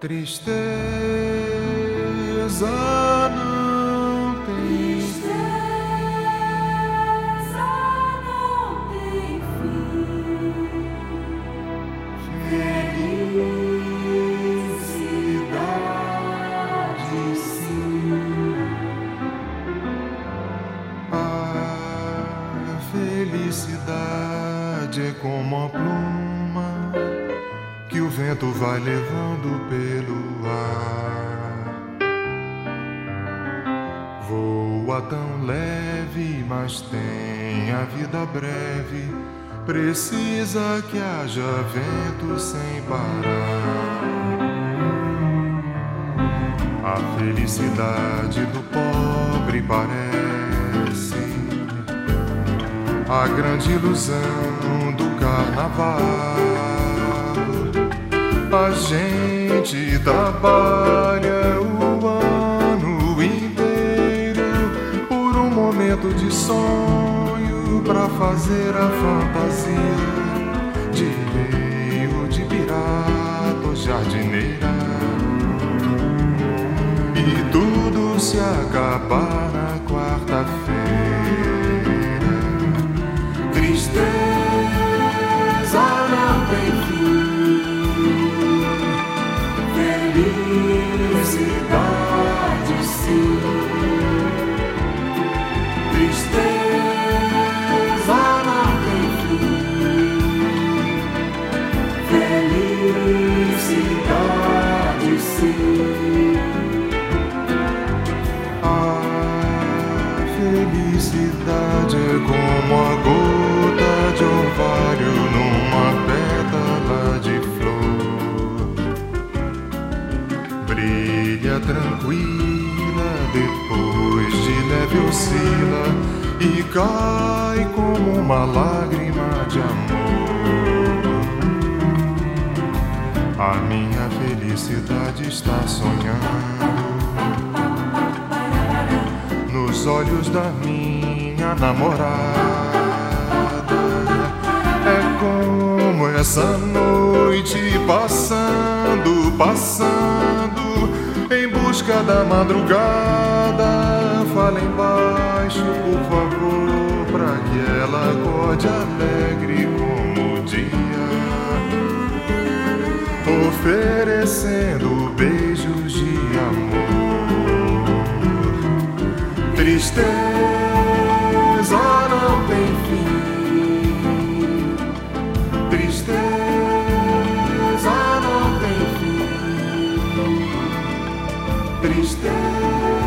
Tristeza não tem fim. Felicidade sim. A felicidade é como a pluma que o vento vai levando pelo ar. Voa tão leve, mas tem a vida breve. Precisa que haja vento sem parar. A felicidade do pobre parece a grande ilusão do carnaval. A gente trabalha o ano inteiro por um momento de sonho pra fazer a fantasia de rei ou de pirata ou jardineira. E tudo se acabar na quarta-feira. Tristeza não tem fim. Felicidade sim. Tristeza não tem fim. Felicidade sim. A felicidade é como a gota de orvalho numa pétala de flor. Brilha tranquila, depois de leve oscila e cai como uma lágrima de amor. A minha felicidade está sonhando nos olhos da minha namorada. É como essa noite passando, passando em busca da madrugada. Fala embaixo, por favor, pra que ela acorde alegre como o dia, oferecendo beijos de amor. Tristeza não tem fim. Tristeza não tem fim. Tristeza